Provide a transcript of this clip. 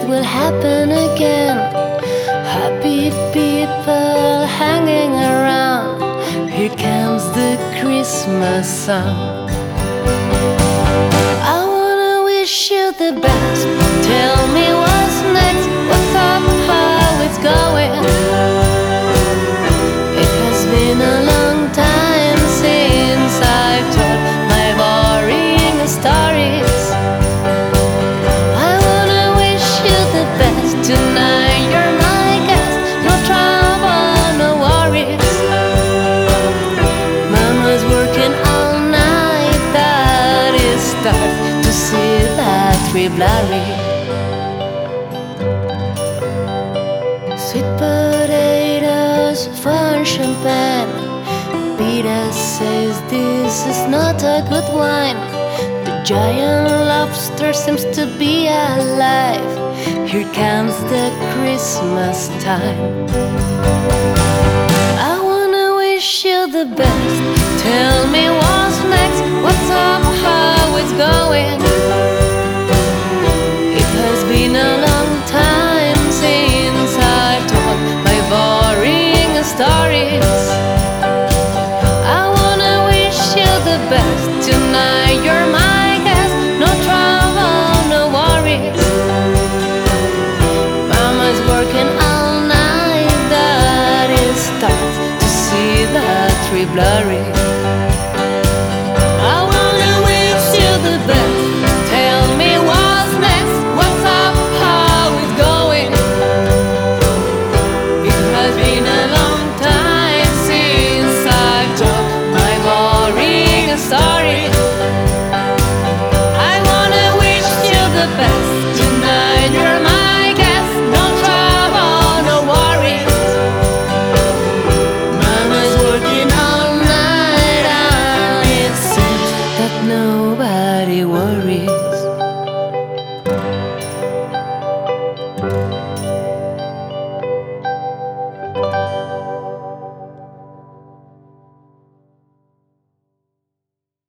will happen again. Happy people hanging around. Here comes the Christmas song. I wanna wish you the best. Tell me what's next, what's up, how it's going. It has been a long time since I've told my boring stories. I wanna wish you the best tonight. You're my guest, no trouble, no worries. Mama's working all night, that is start to see that tree blurry. Sweet potatoes, fun champagne. Peter says this is not a good wine. The giant lobster seems to be alive. Here comes the Christmas time. I wanna wish you the best. Tell me what's next, what's up, how it's going. It has been a long time since I've told my boring stories. I wanna wish you the best tonight. You're my guest, no trouble, no worries. Mama's working all night, that it starts to see the tree blurry.